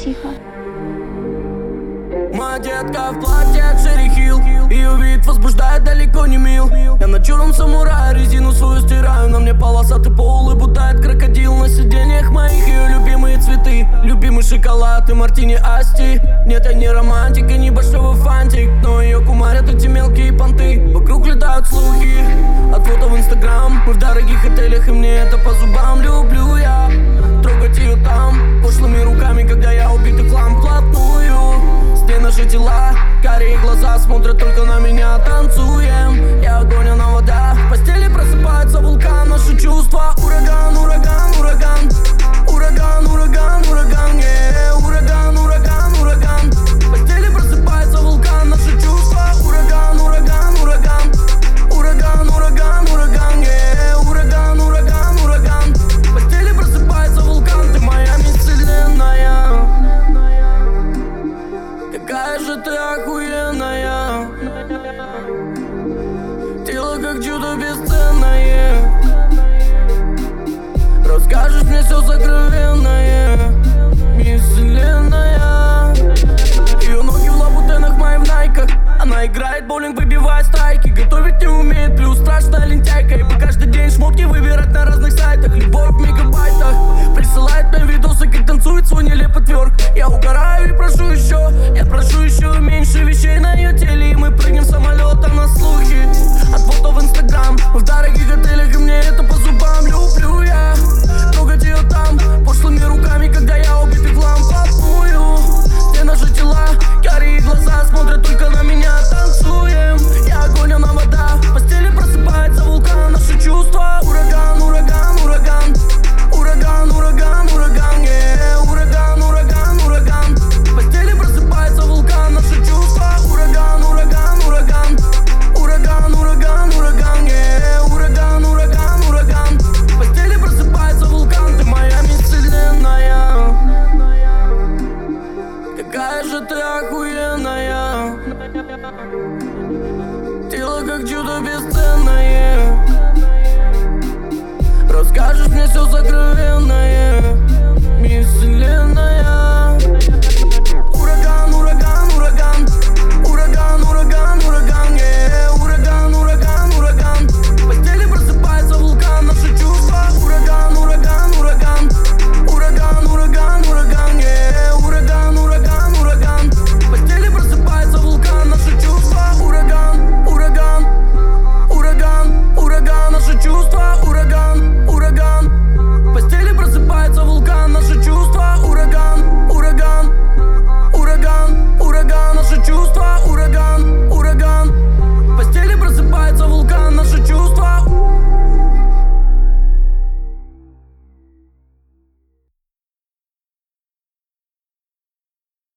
Психо. Моя детка в платье от Шерри Хилл. Ее вид возбуждает, далеко не мил. Я на черном самурае резину свою стираю. На мне полосатый пол и будает крокодил. На сиденьях моих ее любимые цветы, любимый шоколад и мартини асти. Нет, я не романтик и не большой фантик, но ее кумарят эти мелкие понты. Вокруг летают слухи от фото в инстаграм. Мы в дорогих отелях, и мне это по зубам. Люблю я трогать ее там пошлыми руками, когда я убитый хлам вплотную. Все наши тела, карие глаза смотрят только на меня. Танцуем, я огонь, она вода. В постели просыпается вулкан. Наши чувства ураган, ураган, ураган. Ураган, ураган, ураган, ураган, ураган, ураган. В постели просыпается вулкан. Наши чувства ураган, ураган, ураган. Ураган, ураган, ураган, ураган, ураган, ураган. В постели просыпается вулкан. Ты моя вселенная. Какая же ты охуенная. Тело как чудо бесценное. Расскажешь мне все сокровенное. Мисс Вселенная. Ее ноги в лабутенах, мои в найках. Она играет боулинг, выбивая страйки. Готовить не умеет, плюс страшная лентяйка. И по каждый день шмотки выбирать на разных сайтах. Любовь в мегабайтах. Присылает мне видосы, как танцует свой нелепый тверк. Я угораю и прошу еще. Я прошу еще меньше вещей на ее теле. И мы прыгнем с самолета на слухи от фото в инстаграм. Мы в дорогих отелях, и мне это по зубам. Люблю я трогать ее там пошлыми руками, когда я убитый в хлам вплотную. Все наши тела, карие глаза смотрят только на меня. Танцуем, я огонь, она вода. В постели просыпается вулкан. Наши чувства ураган, ураган, ураган. Ураган, ураган, ураган, ураган, ураган, ураган. В постели просыпается вулкан. Наши чувства ураган, ураган, ураган. Ураган, ураган, ураган, ураган, ураган, ураган. В постели просыпается вулкан. Ты моя вселенная. Какая же ты охуенная. Тело как чудо бесценное. Расскажешь мне все сокровенное. Мисс Вселенная.